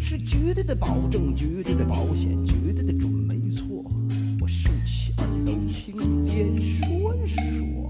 是绝对的保证，绝对的保险，绝对的准没错。我竖起耳朵听爹说说。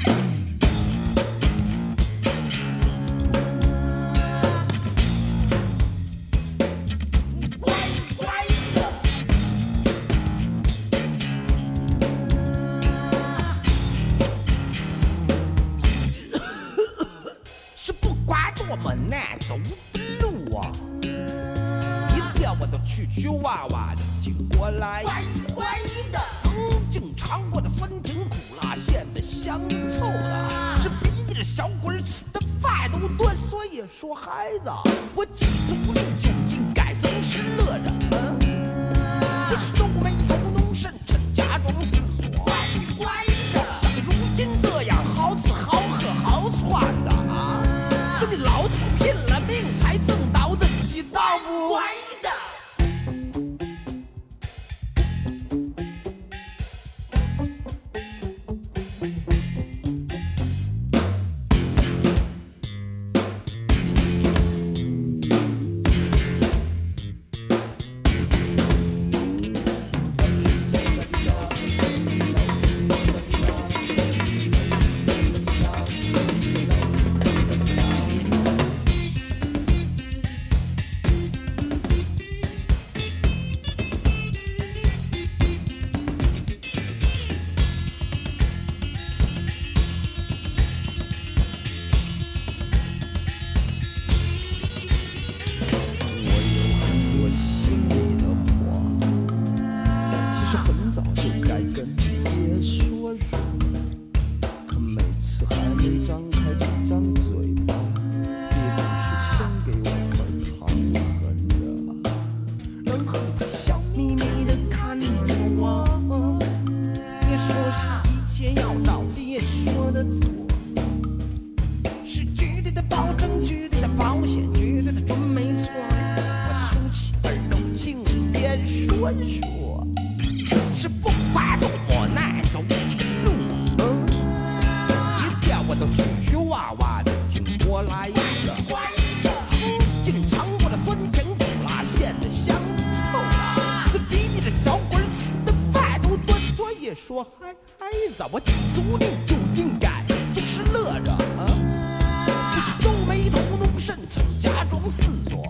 是不管多么难走的路啊，一条我都曲曲弯弯的经过来。乖的，曾经尝过的酸甜苦辣咸的香臭的，是比你这小鬼儿吃的饭都多。所以说孩子，我记住你就应该总是乐着。你是皱眉头弄深沉假装思索。乖的，像如今这样好吃好喝好穿的啊，是你老子拼了命才挣到的几道不乖的。是不管多么难走的路，一条我都曲曲弯弯的挺过来的。曾经尝过的酸甜苦辣咸的香臭的，是比你这小鬼吃的饭都多。所以说孩子，我记住你就应该总是乐着，不是皱眉头弄深沉假装思索。